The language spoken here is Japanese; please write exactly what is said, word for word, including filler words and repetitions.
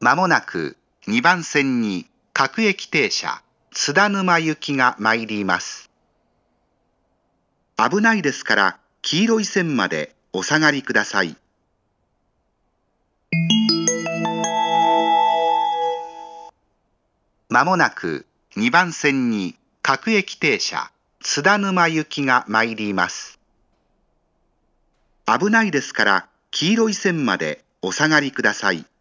まもなくにばん線に各駅停車津田沼行きが参ります。危ないですから黄色い線までお下がりください。まもなくにばん線に各駅停車津田沼行きが参ります。危ないですから黄色い線までお下がりください。